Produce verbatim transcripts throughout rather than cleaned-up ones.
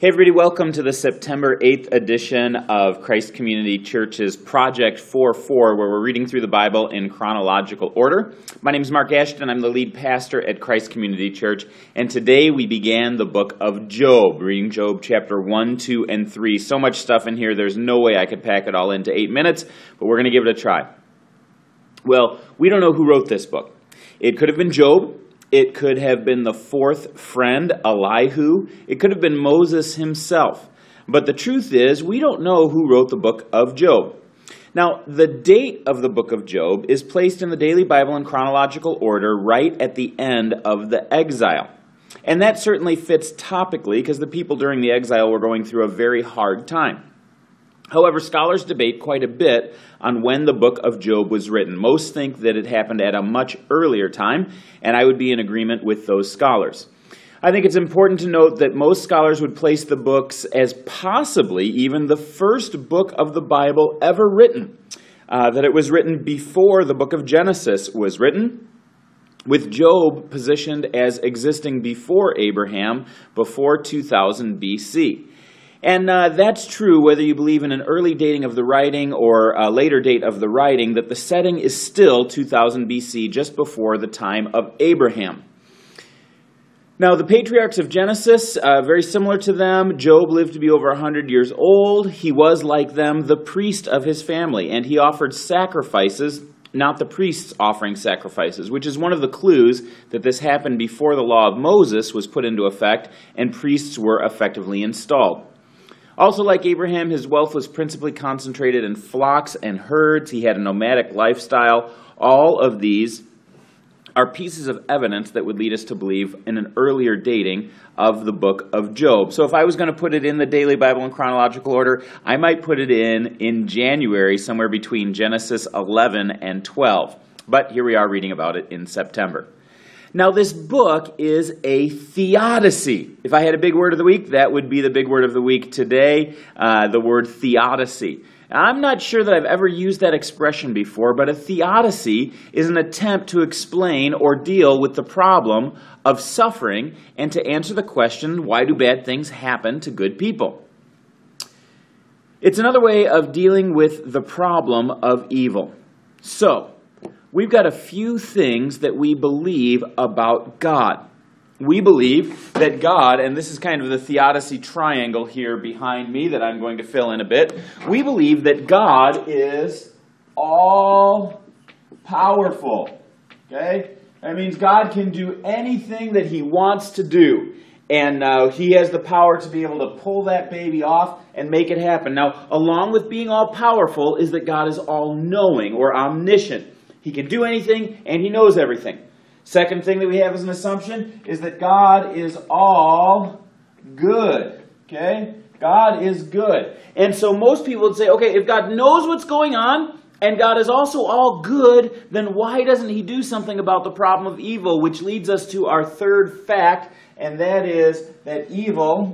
Hey everybody, welcome to the September eighth edition of Christ Community Church's Project four four, where we're reading through the Bible in chronological order. My name is Mark Ashton. I'm the lead pastor at Christ Community Church, and today we began the book of Job, reading Job chapter one, two, and three. So much stuff in here, there's no way I could pack it all into eight minutes, but we're going to give it a try. Well, we don't know who wrote this book. It could have been Job. It could have been the fourth friend, Elihu. It could have been Moses himself. But the truth is, we don't know who wrote the book of Job. Now, the date of the book of Job is placed in the Daily Bible in chronological order right at the end of the exile. And that certainly fits topically because the people during the exile were going through a very hard time. However, scholars debate quite a bit on when the book of Job was written. Most think that it happened at a much earlier time, and I would be in agreement with those scholars. I think it's important to note that most scholars would place the books as possibly even the first book of the Bible ever written, uh, that it was written before the book of Genesis was written, with Job positioned as existing before Abraham, before two thousand B C. And uh, that's true whether you believe in an early dating of the writing or a later date of the writing, that the setting is still two thousand B C, just before the time of Abraham. Now, the patriarchs of Genesis, uh, very similar to them, Job lived to be over one hundred years old. He was, like them, the priest of his family, and he offered sacrifices, not the priests offering sacrifices, which is one of the clues that this happened before the law of Moses was put into effect and priests were effectively installed. Also, like Abraham, his wealth was principally concentrated in flocks and herds. He had a nomadic lifestyle. All of these are pieces of evidence that would lead us to believe in an earlier dating of the book of Job. So if I was going to put it in the Daily Bible in chronological order, I might put it in in January, somewhere between Genesis eleven and twelve. But here we are reading about it in September. Now, this book is a theodicy. If I had a big word of the week, that would be the big word of the week today, uh, the word theodicy. I'm not sure that I've ever used that expression before, but a theodicy is an attempt to explain or deal with the problem of suffering and to answer the question, why do bad things happen to good people? It's another way of dealing with the problem of evil. So, we've got a few things that we believe about God. We believe that God, and this is kind of the theodicy triangle here behind me that I'm going to fill in a bit. We believe that God is all-powerful. Okay? That means God can do anything that He wants to do. And uh, He has the power to be able to pull that baby off and make it happen. Now, along with being all-powerful is that God is all-knowing or omniscient. He can do anything, and He knows everything. Second thing that we have as an assumption is that God is all good. Okay? God is good. And so most people would say, okay, if God knows what's going on, and God is also all good, then why doesn't He do something about the problem of evil? Which leads us to our third fact, and that is that evil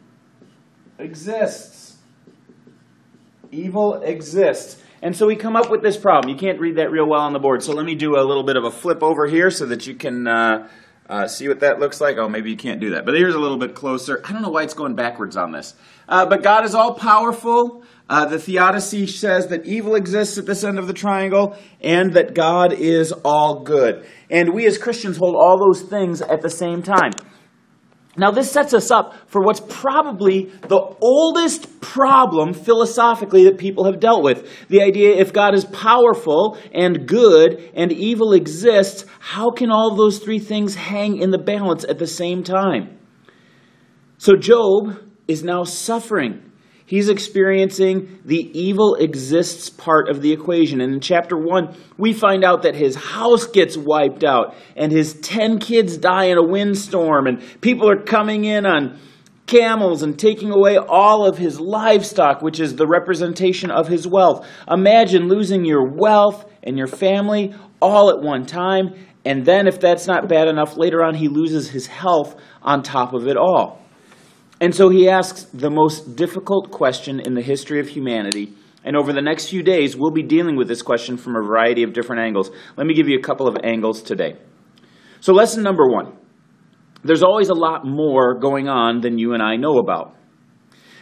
exists. Evil exists. And so we come up with this problem. You can't read that real well on the board. So let me do a little bit of a flip over here so that you can uh, uh, see what that looks like. Oh, maybe you can't do that. But here's a little bit closer. I don't know why it's going backwards on this. Uh, but God is all-powerful. Uh, the theodicy says that evil exists at this end of the triangle and that God is all good. And we as Christians hold all those things at the same time. Now, this sets us up for what's probably the oldest problem philosophically that people have dealt with. The idea, if God is powerful and good and evil exists, how can all those three things hang in the balance at the same time? So Job is now suffering. He's experiencing the evil exists part of the equation. And in chapter one, we find out that his house gets wiped out and his ten kids die in a windstorm and people are coming in on camels and taking away all of his livestock, which is the representation of his wealth. Imagine losing your wealth and your family all at one time. And then if that's not bad enough, later on he loses his health on top of it all. And so he asks the most difficult question in the history of humanity. And over the next few days, we'll be dealing with this question from a variety of different angles. Let me give you a couple of angles today. So lesson number one. There's always a lot more going on than you and I know about.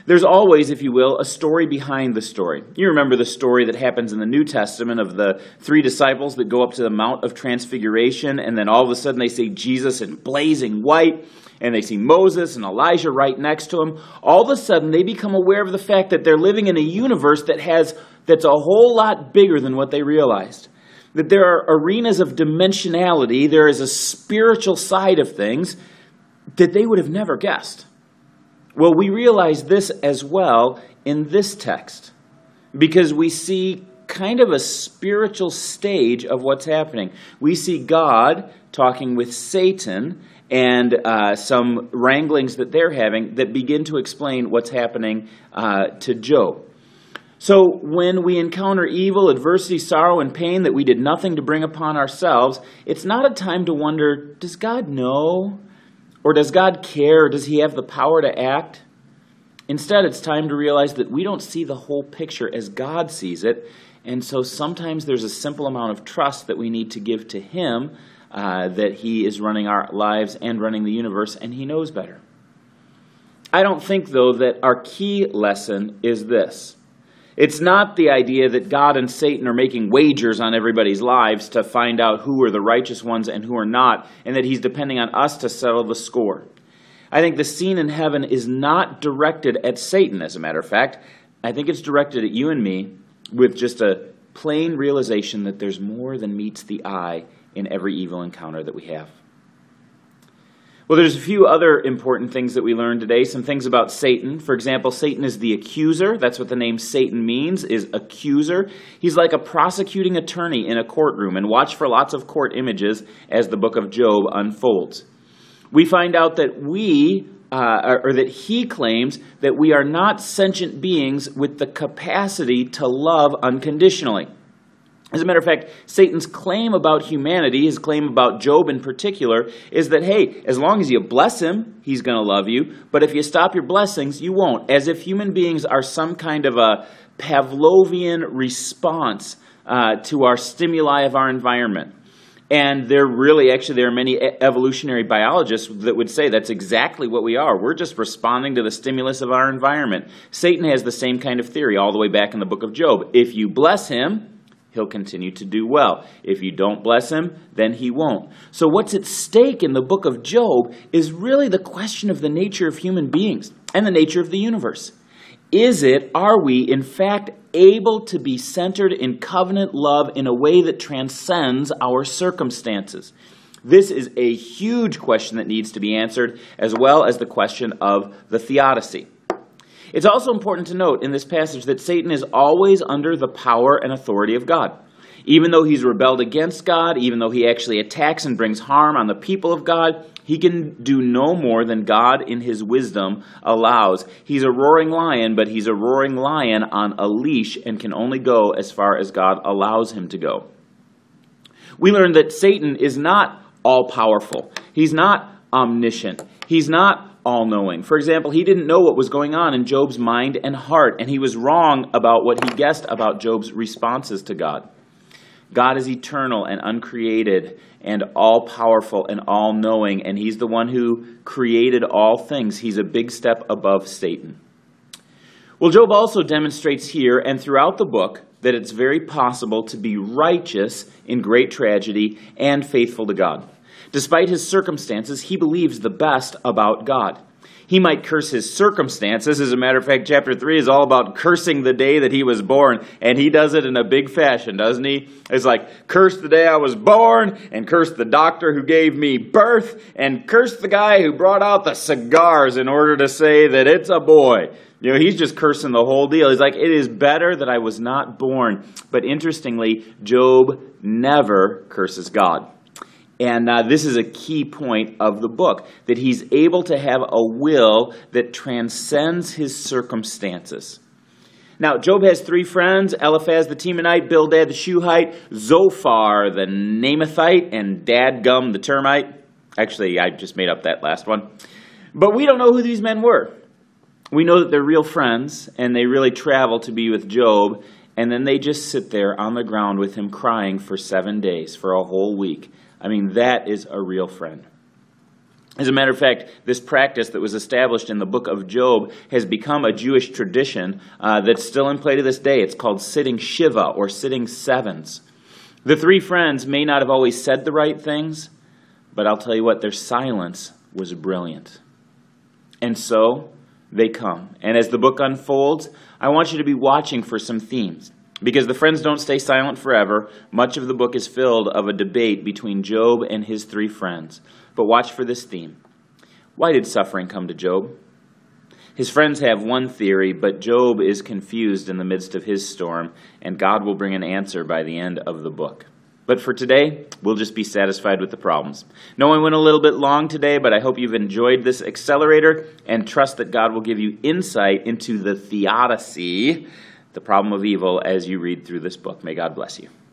There's always, if you will, a story behind the story. You remember the story that happens in the New Testament of the three disciples that go up to the Mount of Transfiguration, and then all of a sudden they see Jesus in blazing white, and they see Moses and Elijah right next to him. All of a sudden they become aware of the fact that they're living in a universe that has that's a whole lot bigger than what they realized. That there are arenas of dimensionality, there is a spiritual side of things that they would have never guessed. Well, we realize this as well in this text, because we see kind of a spiritual stage of what's happening. We see God talking with Satan and uh, some wranglings that they're having that begin to explain what's happening uh, to Job. So when we encounter evil, adversity, sorrow, and pain that we did nothing to bring upon ourselves, it's not a time to wonder, does God know? Or does God care? Or does he have the power to act? Instead, it's time to realize that we don't see the whole picture as God sees it. And so sometimes there's a simple amount of trust that we need to give to him, uh, that he is running our lives and running the universe, and he knows better. I don't think, though, that our key lesson is this. It's not the idea that God and Satan are making wagers on everybody's lives to find out who are the righteous ones and who are not, and that he's depending on us to settle the score. I think the scene in heaven is not directed at Satan, as a matter of fact. I think it's directed at you and me with just a plain realization that there's more than meets the eye in every evil encounter that we have. Well, there's a few other important things that we learned today. Some things about Satan. For example, Satan is the accuser. That's what the name Satan means, is accuser. He's like a prosecuting attorney in a courtroom. And watch for lots of court images as the book of Job unfolds. We find out that we, uh, or that he claims that we are not sentient beings with the capacity to love unconditionally. As a matter of fact, Satan's claim about humanity, his claim about Job in particular, is that, hey, as long as you bless him, he's going to love you. But if you stop your blessings, you won't. As if human beings are some kind of a Pavlovian response uh, to our stimuli of our environment. And there really, actually, there are many evolutionary biologists that would say that's exactly what we are. We're just responding to the stimulus of our environment. Satan has the same kind of theory all the way back in the book of Job. If you bless him, he'll continue to do well. If you don't bless him, then he won't. So what's at stake in the book of Job is really the question of the nature of human beings and the nature of the universe. Is it, are we, in fact, able to be centered in covenant love in a way that transcends our circumstances? This is a huge question that needs to be answered, as well as the question of the theodicy. It's also important to note in this passage that Satan is always under the power and authority of God. Even though he's rebelled against God, even though he actually attacks and brings harm on the people of God, he can do no more than God in his wisdom allows. He's a roaring lion, but he's a roaring lion on a leash and can only go as far as God allows him to go. We learned that Satan is not all-powerful. He's not omniscient. He's not all-knowing. For example, he didn't know what was going on in Job's mind and heart, and he was wrong about what he guessed about Job's responses to God. God is eternal and uncreated and all-powerful and all-knowing, and he's the one who created all things. He's a big step above Satan. Well, Job also demonstrates here and throughout the book that it's very possible to be righteous in great tragedy and faithful to God. Despite his circumstances, he believes the best about God. He might curse his circumstances. As a matter of fact, chapter three is all about cursing the day that he was born, and he does it in a big fashion, doesn't he? It's like, curse the day I was born, and curse the doctor who gave me birth, and curse the guy who brought out the cigars in order to say that it's a boy. You know, he's just cursing the whole deal. He's like, it is better that I was not born. But interestingly, Job never curses God. And uh, this is a key point of the book, that he's able to have a will that transcends his circumstances. Now, Job has three friends: Eliphaz the Temanite, Bildad the Shuhite, Zophar the Naamathite, and Dadgum the Termite. Actually, I just made up that last one. But we don't know who these men were. We know that they're real friends, and they really travel to be with Job, and then they just sit there on the ground with him crying for seven days, for a whole week. I mean, that is a real friend. As a matter of fact, this practice that was established in the book of Job has become a Jewish tradition uh, that's still in play to this day. It's called sitting Shiva, or sitting sevens. The three friends may not have always said the right things, but I'll tell you what, their silence was brilliant. And so they come. And as the book unfolds, I want you to be watching for some themes. Because the friends don't stay silent forever. Much of the book is filled of a debate between Job and his three friends. But watch for this theme. Why did suffering come to Job? His friends have one theory, but Job is confused in the midst of his storm, and God will bring an answer by the end of the book. But for today, we'll just be satisfied with the problems. No, I went a little bit long today, but I hope you've enjoyed this accelerator and trust that God will give you insight into the theodicy, the problem of evil, as you read through this book. May God bless you.